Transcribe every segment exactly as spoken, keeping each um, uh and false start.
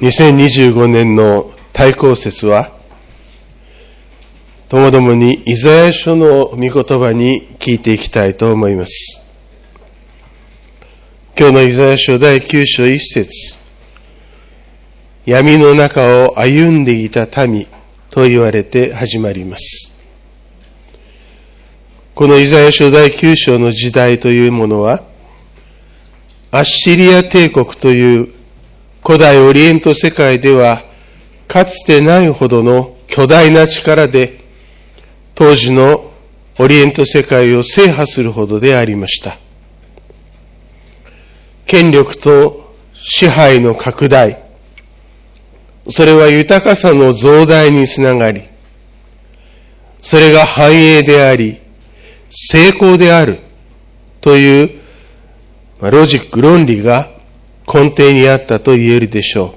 にせんにじゅうごねんの大公説は、ともどもにイザヤ書の御言葉に聞いていきたいと思います。今日のイザヤ書だいきゅう章いっ節、闇の中を歩んでいた民と言われて始まります。このイザヤ書だいきゅう章の時代というものは、アッシリア帝国という古代オリエント世界ではかつてないほどの巨大な力で当時のオリエント世界を制覇するほどでありました。権力と支配の拡大、それは豊かさの増大につながり、それが繁栄であり、成功であるというロジック、論理が根底にあったと言えるでしょ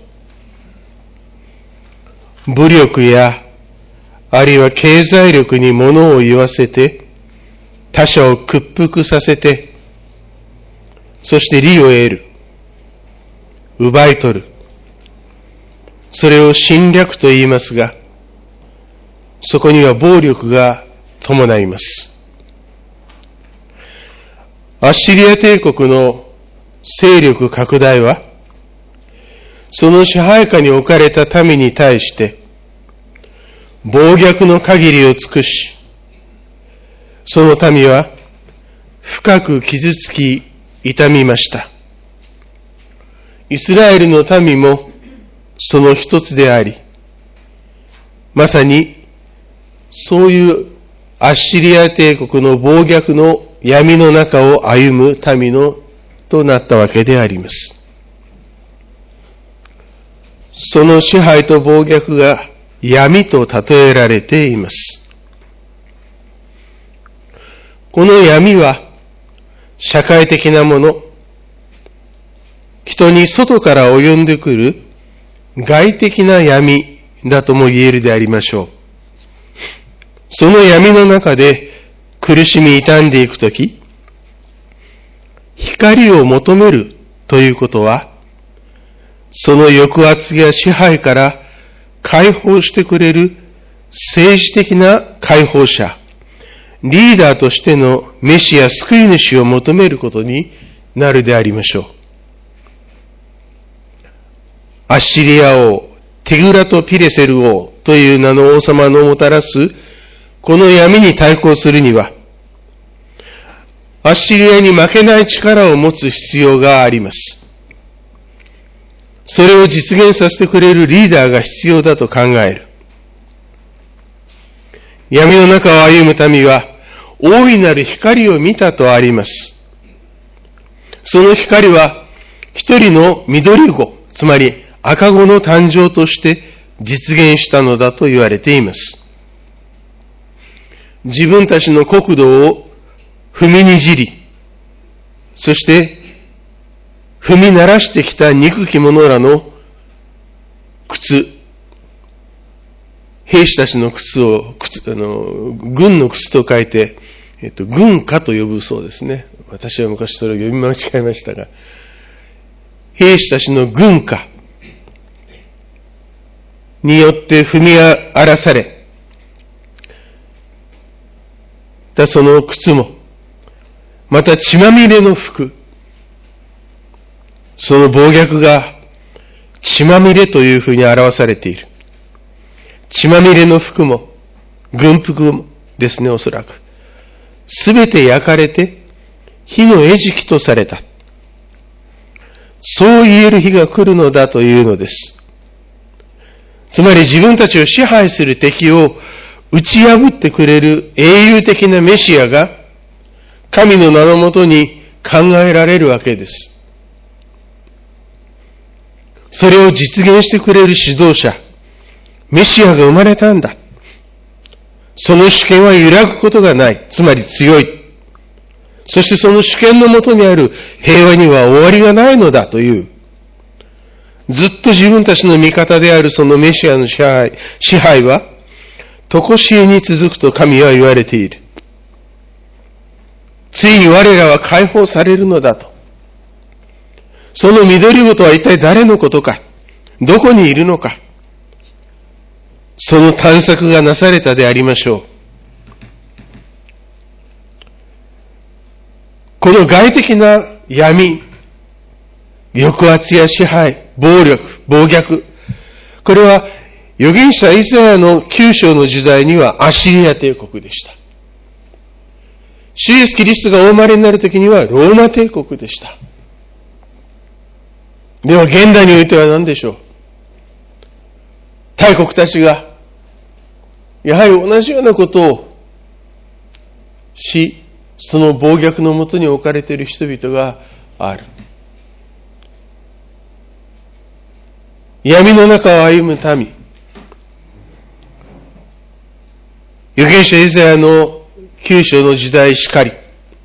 う。武力や、あるいは経済力に物を言わせて、他者を屈服させて、そして利を得る。奪い取る。それを侵略と言いますが、そこには暴力が伴います。アッシリア帝国の勢力拡大は、その支配下に置かれた民に対して、暴虐の限りを尽くし、その民は深く傷つき痛みました。イスラエルの民もその一つであり、まさにそういうアッシリア帝国の暴虐の闇の中を歩む民のとなったわけであります。その支配と暴虐が闇と例えられています。この闇は社会的なもの、人に外から及んでくる外的な闇だとも言えるでありましょう。その闇の中で苦しみ痛んでいくとき、光を求めるということは、その抑圧や支配から解放してくれる政治的な解放者、リーダーとしてのメシア救い主を求めることになるでありましょう。アッシリア王、テグラトピレセル王という名の王様のもたらすこの闇に対抗するには、アッシリアに負けない力を持つ必要があります。それを実現させてくれるリーダーが必要だと考える。闇の中を歩む民は、大いなる光を見たとあります。その光は、一人の緑子、つまり赤子の誕生として実現したのだと言われています。自分たちの国土を踏みにじり、そして踏み鳴らしてきた憎き者らの靴、兵士たちの靴を、靴、あの、軍の靴と書いて、えっと、軍歌と呼ぶそうですね。私は昔それを読み間違えましたが、兵士たちの軍歌によって踏み荒らされたその靴も、また血まみれの服、その暴虐が血まみれというふうに表されている。血まみれの服も、軍服もですね、おそらく。すべて焼かれて、火の餌食とされた。そう言える日が来るのだというのです。つまり自分たちを支配する敵を打ち破ってくれる英雄的なメシアが、神の名のもとに考えられるわけです。それを実現してくれる指導者、メシアが生まれたんだ。その主権は揺らぐことがない。つまり強い。そしてその主権のもとにある平和には終わりがないのだという。ずっと自分たちの味方であるそのメシアの支配、支配は、とこしえに続くと神は言われている。ついに我らは解放されるのだと。その緑子とは一体誰のことか。 どこにいるのか、その探索がなされたでありましょう。この外的な闇、抑圧や支配、暴力、暴虐、これは預言者イザヤのきゅう章の時代にはアシリア帝国でした。主イエスキリストがお生まれになるときにはローマ帝国でした。では現代においては何でしょう。大国たちがやはり同じようなことをし、その暴虐のもとに置かれている人々がある。闇の中を歩む民。預言者イザヤのきゅう章の時代しかり、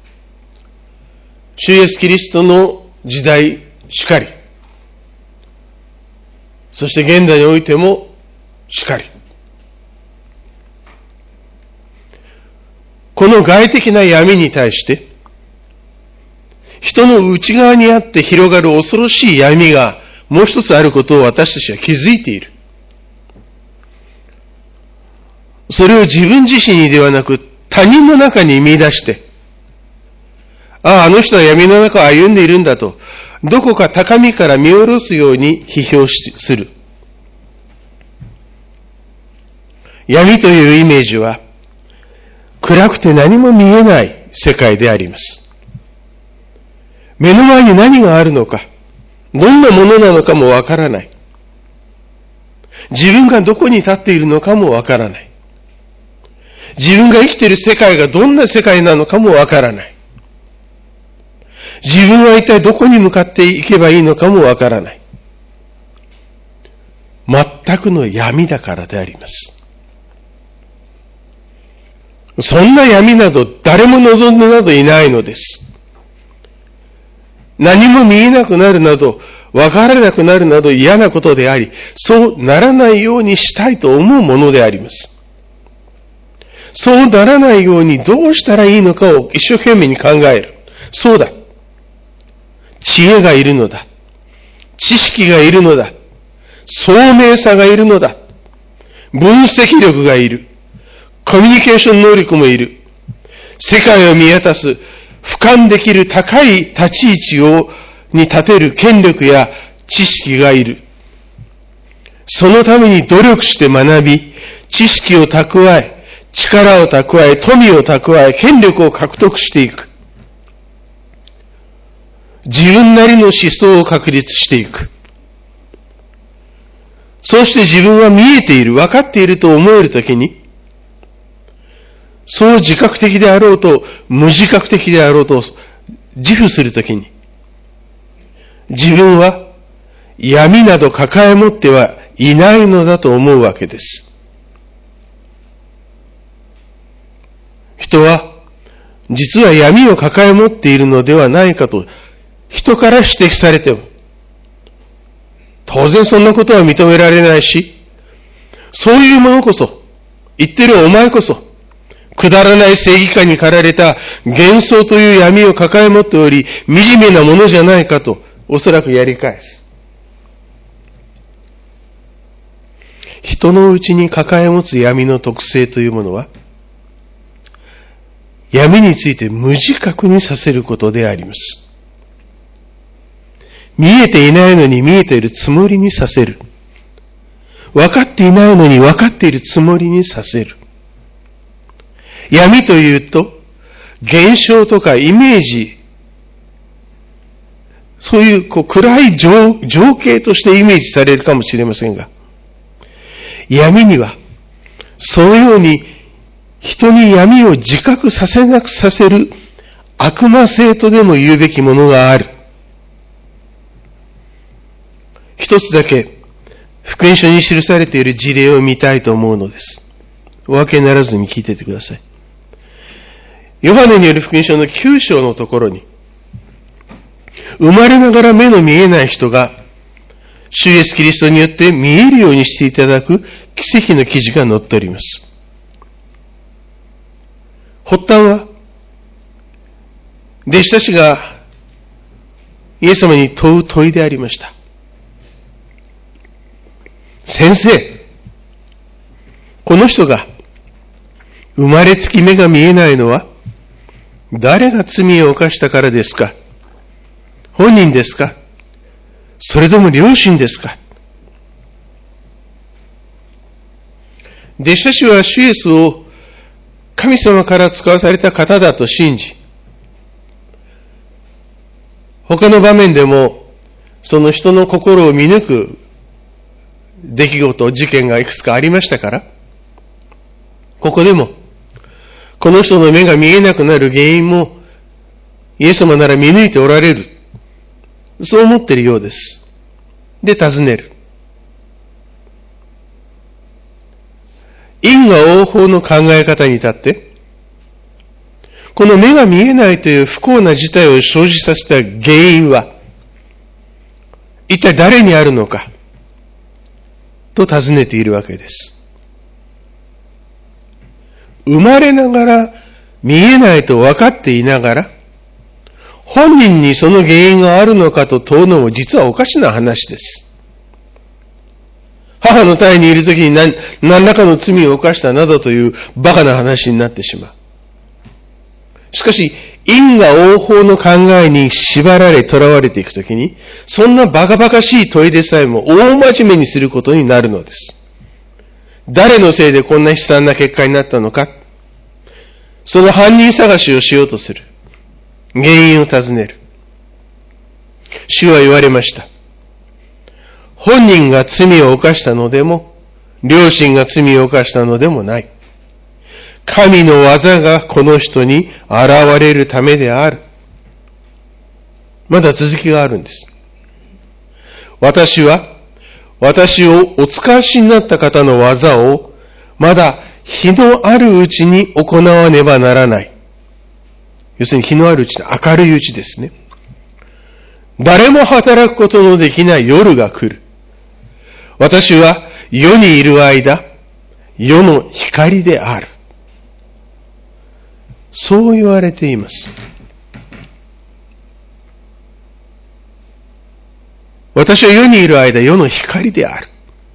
主イエスキリストの時代しかり、そして現代においてもしかり。この外的な闇に対して、人の内側にあって広がる恐ろしい闇がもう一つあることを私たちは気づいている。それを自分自身にではなく他人の中に見出して、ああ、あの人は闇の中を歩んでいるんだと、どこか高みから見下ろすように批評する。闇というイメージは、暗くて何も見えない世界であります。目の前に何があるのか、どんなものなのかもわからない。自分がどこに立っているのかもわからない。自分が生きている世界がどんな世界なのかもわからない。自分は一体どこに向かっていけばいいのかもわからない。全くの闇だからであります。そんな闇など誰も望んでなどいないのです。何も見えなくなるなど、わからなくなるなど嫌なことであり、そうならないようにしたいと思うものであります。そうならないようにどうしたらいいのかを一生懸命に考える。そうだ。知恵がいるのだ。知識がいるのだ。聡明さがいるのだ。分析力がいる。コミュニケーション能力もいる。世界を見渡す、俯瞰できる高い立ち位置を、に立てる権力や知識がいる。そのために努力して学び、知識を蓄え、力を蓄え、富を蓄え、権力を獲得していく。自分なりの思想を確立していく。そして自分は見えている、分かっていると思えるときに、そう自覚的であろうと、無自覚的であろうと、自負するときに、自分は闇など抱え持ってはいないのだと思うわけです。人は、実は闇を抱え持っているのではないかと、人から指摘されても、当然そんなことは認められないし、そういうものこそ、言ってるお前こそ、くだらない正義感に駆られた幻想という闇を抱え持っており、惨めなものじゃないかと、おそらくやり返す。人のうちに抱え持つ闇の特性というものは、闇について無自覚にさせることであります。見えていないのに見えているつもりにさせる。分かっていないのに分かっているつもりにさせる。闇というと、現象とかイメージ、そういうこう暗い 情, 情景としてイメージされるかもしれませんが、闇には、そのように人に闇を自覚させなくさせる悪魔性とでも言うべきものがある。一つだけ福音書に記されている事例を見たいと思うのです。お分けにならずに聞いていてください。ヨハネによる福音書のきゅう章のところに、生まれながら目の見えない人が、主イエスキリストによって見えるようにしていただく奇跡の記事が載っております。発端は、弟子たちがイエス様に問う問いでありました。 先生、この人が生まれつき目が見えないのは誰が罪を犯したからですか？本人ですか？それとも両親ですか？弟子たちは主イエスを神様から使わされた方だと信じ、他の場面でもその人の心を見抜く出来事、事件がいくつかありましたから、ここでもこの人の目が見えなくなる原因もイエス様なら見抜いておられる、そう思っているようです。で尋ねる。因果応報の考え方に立って、この目が見えないという不幸な事態を生じさせた原因は一体誰にあるのかと尋ねているわけです。生まれながら見えないと分かっていながら、本人にその原因があるのかと問うのも実はおかしな話です。母の胎にいるときに 何, 何らかの罪を犯したなどというバカな話になってしまう。しかし、因果応報の考えに縛られ、囚われていくときに、そんなバカバカしい問いでさえも大真面目にすることになるのです。誰のせいでこんな悲惨な結果になったのか、その犯人探しをしようとする。原因を尋ねる。主は言われました。本人が罪を犯したのでも、両親が罪を犯したのでもない。神の技がこの人に現れるためである。まだ続きがあるんです。私は、私をお使わしになった方の技を、まだ日のあるうちに行わねばならない。要するに日のあるうち、明るいうちですね。誰も働くことのできない夜が来る。私は世にいる間、世の光である。そう言われています。私は世にいる間、世の光である。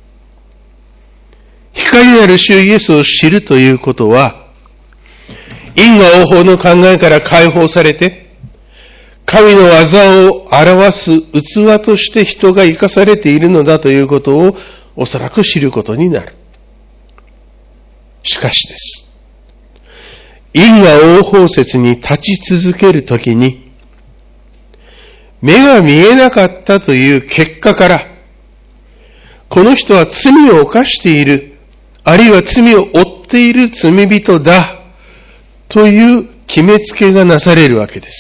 光なる主イエスを知るということは、因果応報の考えから解放されて、神の技を表す器として人が生かされているのだということをおそらく知ることになる。しかしです。因果応報説に立ち続けるときに、目が見えなかったという結果から、この人は罪を犯している、あるいは罪を負っている罪人だ、という決めつけがなされるわけです。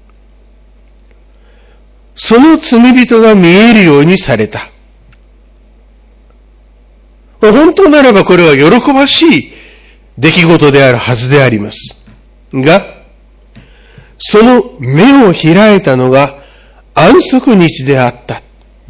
その罪人が見えるようにされた。本当ならばこれは喜ばしい出来事であるはずであります。が、その目を開いたのが安息日であった。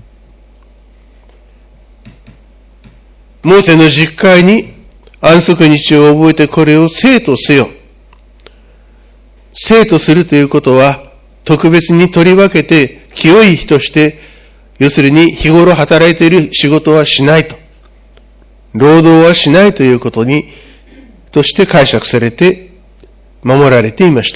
モーセの十戒に安息日を覚えてこれを聖とせよ。聖とするということは特別に取り分けて清い日として、要するに日頃働いている仕事はしないと。労働はしないということに、として解釈されて守られていました。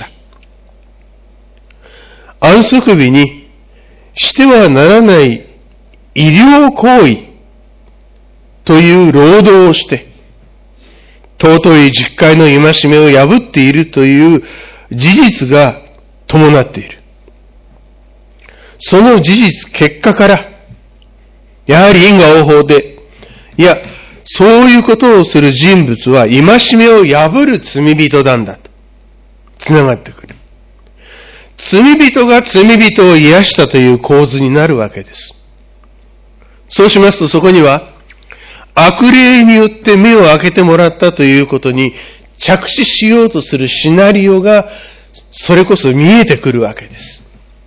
安息日にしてはならない医療行為という労働をして、尊い十戒の戒めを破っているという事実が伴っている。その事実、結果から、やはり因果応報で、いや、そういうことをする人物は戒めを破る罪人なんだと、つながってくる。罪人が罪人を癒したという構図になるわけです。そうしますとそこには、悪霊によって目を開けてもらったということに着地しようとするシナリオが、それこそ見えてくるわけです。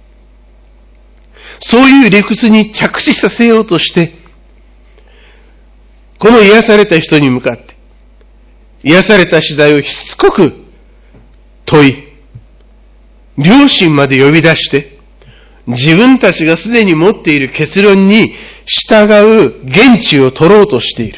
そういう理屈に着地させようとして、この癒された人に向かって、癒された次第をしつこく問い、両親まで呼び出して、 自分たちがすでに持っている結論に従う言地を取ろうとしている。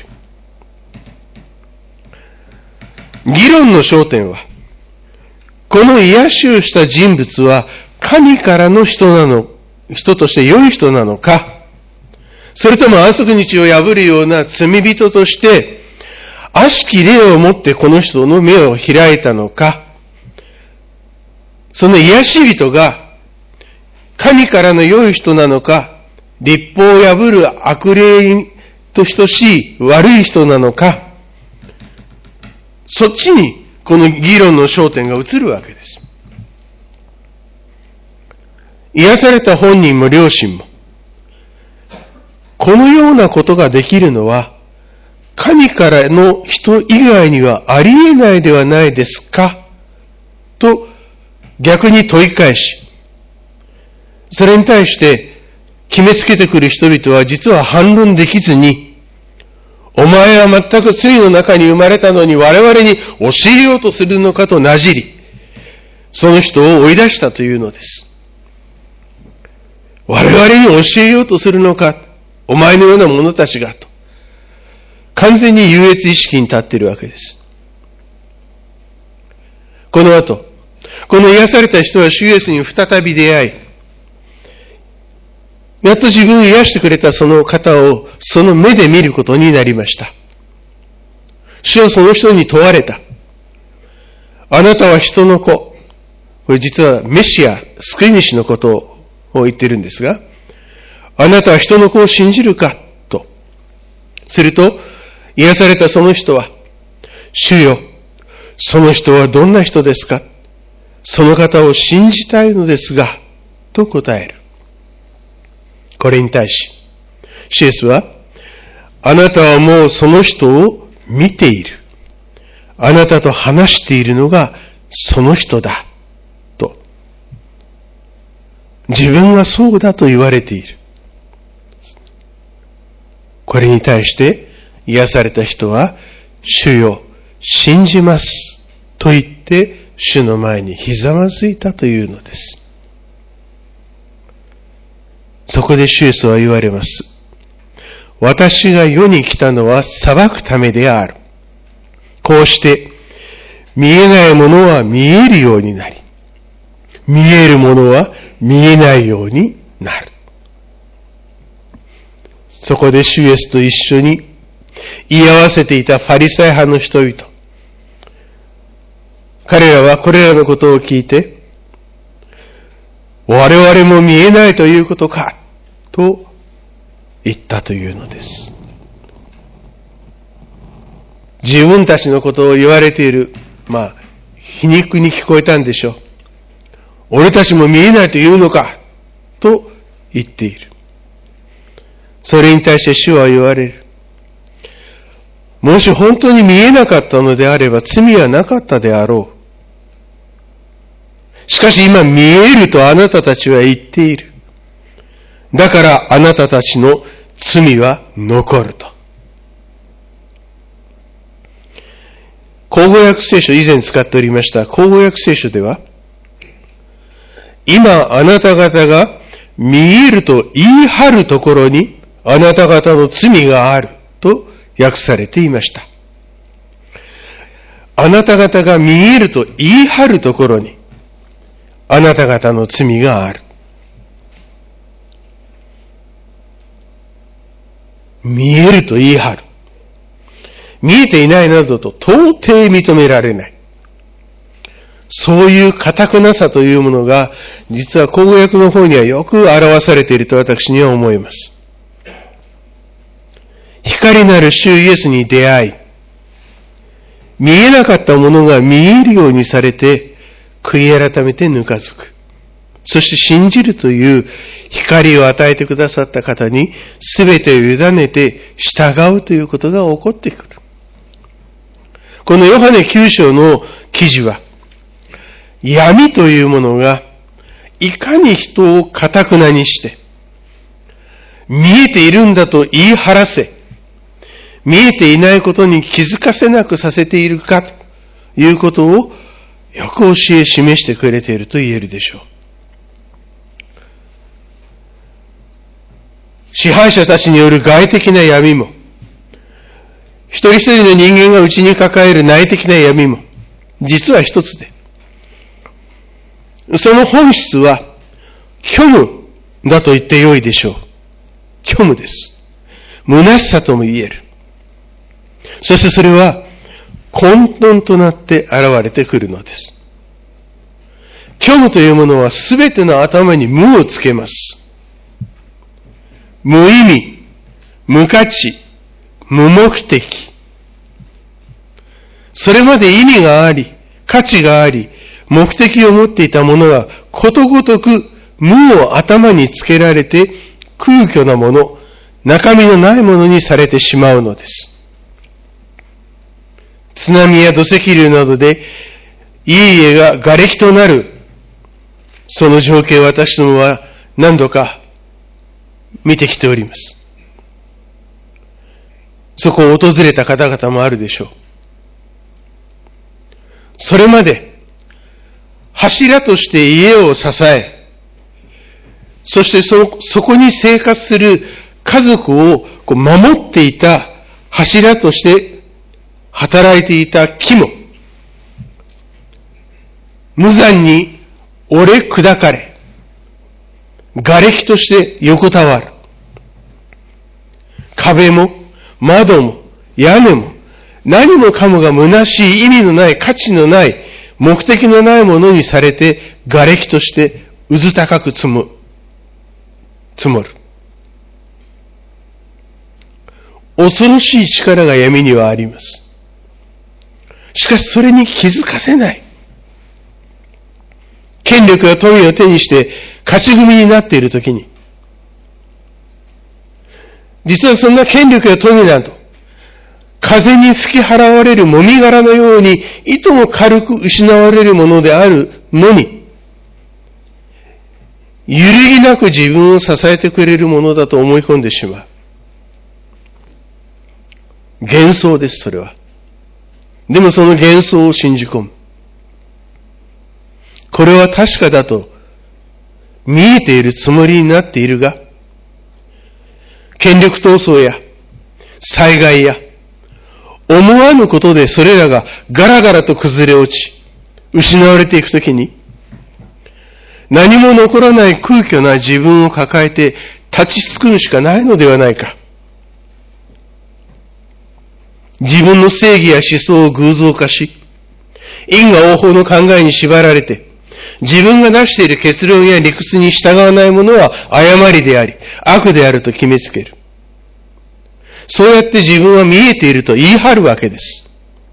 議論の焦点は、この癒しをした人物は神からの人なの、人として良い人なのか、それとも安息日を破るような罪人として、悪しき霊をもってこの人の目を開いたのか、その癒し人が神からの良い人なのか、律法を破る悪霊と等しい悪い人なのか、そっちにこの議論の焦点が移るわけです。癒された本人も両親も、このようなことができるのは、神からの人以外にはありえないではないですかと逆に問い返し、それに対して決めつけてくる人々は実は反論できずに、お前は全く罪の中に生まれたのに我々に教えようとするのかとなじり、その人を追い出したというのです。我々に教えようとするのか、お前のような者たちがと。完全に優越意識に立っているわけです。この後、この癒された人は主イエスに再び出会い、やっと自分を癒してくれたその方をその目で見ることになりました。主はその人に問われた。あなたは人の子。これ実はメシア、救い主のことを言っているんですが、あなたは人の子を信じるかと。すると、癒されたその人は、主よ、その人はどんな人ですか？その方を信じたいのですが、と答える。これに対し、主イエスは、あなたはもうその人を見ている。あなたと話しているのがその人だ。と。自分がそうだと言われている。これに対して、癒された人は、主よ、信じます。と言って、主の前にひざまずいたというのです。そこで主イエスは言われます。私が世に来たのは裁くためである。こうして、見えないものは見えるようになり、見えるものは見えないようになる。そこで主イエスと一緒に居合わせていたファリサイ派の人々。彼らはこれらのことを聞いて、我々も見えないということか、と言ったというのです。自分たちのことを言われている、まあ、皮肉に聞こえたんでしょう。俺たちも見えないというのか、と言っている。それに対して主は言われる。もし本当に見えなかったのであれば罪はなかったであろう。しかし今見えるとあなたたちは言っている。だからあなたたちの罪は残ると。口語訳聖書、以前使っておりました口語訳聖書では、今あなた方が見えると言い張るところにあなた方の罪があると訳されていました。あなた方が見えると言い張るところにあなた方の罪がある。見えると言い張る。見えていないなどと到底認められない。そういう堅くなさというものが、実は口語訳の方にはよく表されていると私には思います。光なる主イエスに出会い、見えなかったものが見えるようにされて、悔い改めてぬかずく。そして信じるという光を与えてくださった方に全てを委ねて従うということが起こってくる。このヨハネきゅう章の記事は、闇というものがいかに人を堅くなにして、見えているんだと言い張らせ、見えていないことに気づかせなくさせているかということをよく教え示してくれていると言えるでしょう。 支配者たちによる外的な闇も、一人一人の人間が内に抱える内的な闇も、実は一つで、その本質は、虚無だと言ってよいでしょう。虚無です。虚しさとも言える。そしてそれは、混沌となって現れてくるのです。虚無というものはすべての頭に無をつけます。無意味、無価値、無目的。それまで意味があり、価値があり、目的を持っていたものがことごとく無を頭につけられて空虚なもの、中身のないものにされてしまうのです。津波や土石流などでいい家が瓦礫となる、その情景を私どもは何度か見てきております。そこを訪れた方々もあるでしょう。それまで柱として家を支え、そしてそ、そこに生活する家族をこう守っていた柱として働いていた木も、無残に折れ砕かれ、瓦礫として横たわる。壁も窓も屋根も何もかもが虚しい、意味のない、価値のない、目的のないものにされて瓦礫としてうず高く積む、積もる。恐ろしい力が闇にはあります。しかしそれに気づかせない。権力や富を手にして勝ち組になっているときに、実はそんな権力や富など、風に吹き払われるもみ殻のようにいとも軽く失われるものであるのに、揺るぎなく自分を支えてくれるものだと思い込んでしまう。幻想です、それは。でもその幻想を信じ込む。これは確かだと見えているつもりになっているが、権力闘争や災害や思わぬことでそれらがガラガラと崩れ落ち、失われていくときに、何も残らない空虚な自分を抱えて立ちすくむしかないのではないか。自分の正義や思想を偶像化し、因果応報の考えに縛られて、自分が出している結論や理屈に従わないものは誤りであり、悪であると決めつける。そうやって自分は見えていると言い張るわけです。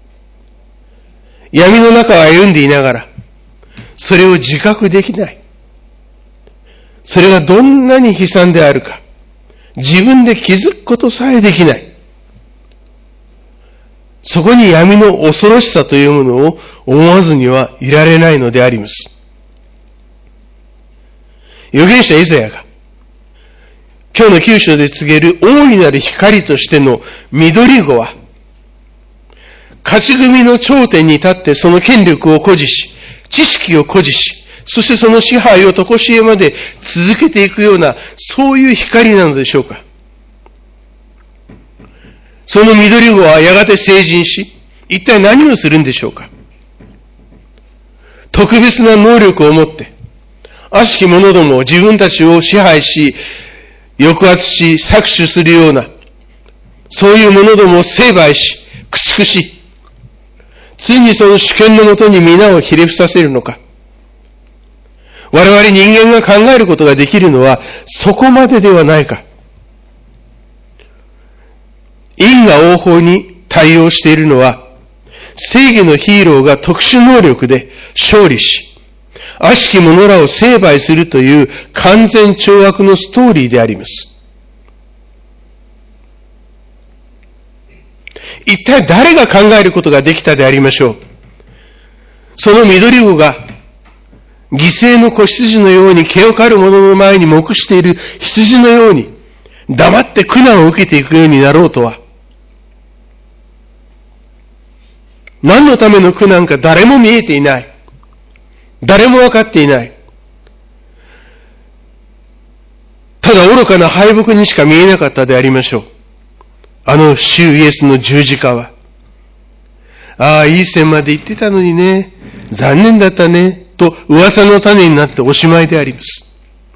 闇の中を歩んでいながら、それを自覚できない。それがどんなに悲惨であるか、自分で気づくことさえできない。そこに闇の恐ろしさというものを思わずにはいられないのであります。預言者イザヤが、今日の九章で告げる大いなる光としての緑子は、勝ち組の頂点に立ってその権力を誇示し、知識を誇示し、そしてその支配を常しえまで続けていくような、そういう光なのでしょうか。その緑子はやがて成人し、一体何をするんでしょうか。特別な能力を持って、悪しき者どもを自分たちを支配し、抑圧し、搾取するような、そういう者どもを成敗し、駆逐し、ついにその主権のもとに皆をひれ伏させるのか。我々人間が考えることができるのは、そこまでではないか。因果応報に対応しているのは、正義のヒーローが特殊能力で勝利し、悪しき者らを成敗するという完全懲悪のストーリーであります。一体誰が考えることができたでありましょう。その緑子が犠牲の子羊のように毛を刈る者の前に黙している羊のように黙って苦難を受けていくようになろうとは、何のための苦難か誰も見えていない。誰も分かっていない。 ただ愚かな敗北にしか見えなかったでありましょう。あの主イエスの十字架は。ああ、いい線まで行ってたのにね。残念だったね。と噂の種になっておしまいであります。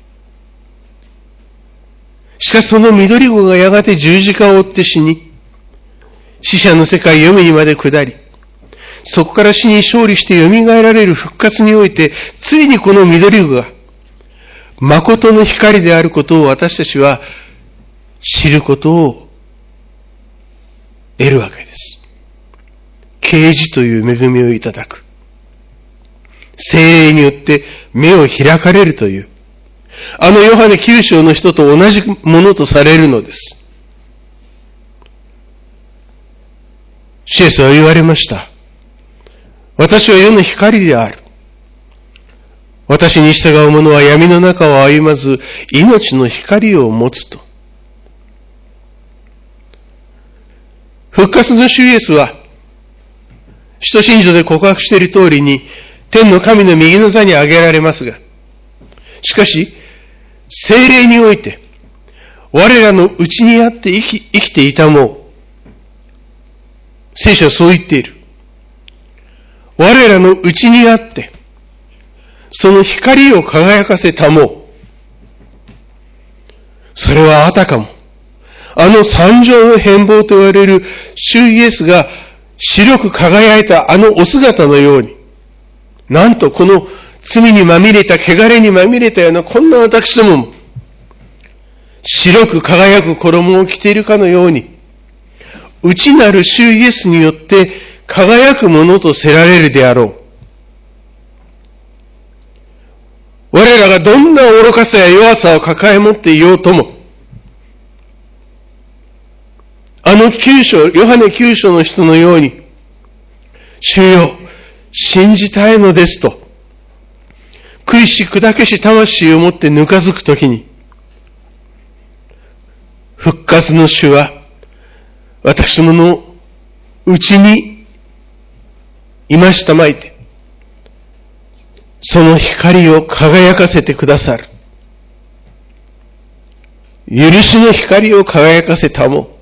しかしその緑子がやがて十字架を追って死に、死者の世界読みにまで下り、そこから死に勝利して蘇られる復活において、ついにこの緑子が、誠の光であることを私たちは知ることを得るわけです。啓示という恵みをいただく。聖霊によって目を開かれるという、あのヨハネきゅう章の人と同じものとされるのです。主イエスは言われました。私は世の光である。私に従う者は闇の中を歩まず、命の光を持つと。復活の主イエスは、使徒信条で告白している通りに、天の神の右の座に上げられますが、しかし、聖霊において、我らのうちにあって生き、生きていたもう、聖書はそう言っている。我らのうちにあって、その光を輝かせたもう、それはあたかも、あの三条の変貌と言われる主イエスが白く輝いたあのお姿のように、なんとこの罪にまみれた、汚れにまみれたようなこんな私どもも、白く輝く衣を着ているかのように、内なる主イエスによって輝くものとせられるであろう。我らがどんな愚かさや弱さを抱え持っていようとも、あの九章、ヨハネ九章の人のように、主よ、信じたいのですと、悔し砕けし魂を持ってぬかずくときに、復活の主は、私どものうちにいましたまいて、その光を輝かせてくださる。許しの光を輝かせたも。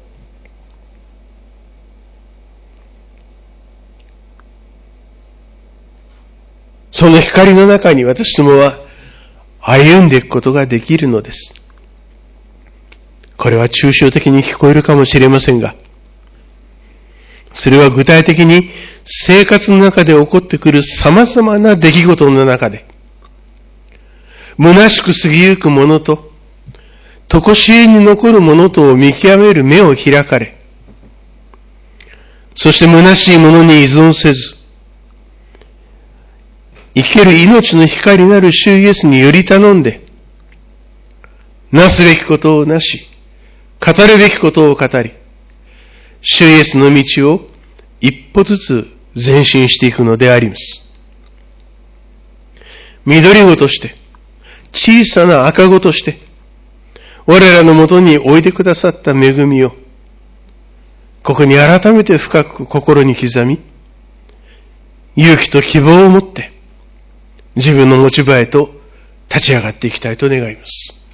その光の中に私どもは歩んでいくことができるのです。これは抽象的に聞こえるかもしれませんが、それは具体的に生活の中で起こってくる様々な出来事の中で、虚しく過ぎゆくものと、とこしえに残るものとを見極める目を開かれ、そして虚しいものに依存せず、生ける命の光なる主イエスにより頼んで、なすべきことをなし、語るべきことを語り、主イエスの道を一歩ずつ前進していくのであります。緑子として、小さな赤子として、我らのもとにおいでくださった恵みを、ここに改めて深く心に刻み、勇気と希望を持って、自分の持ち場へと立ち上がっていきたいと願います。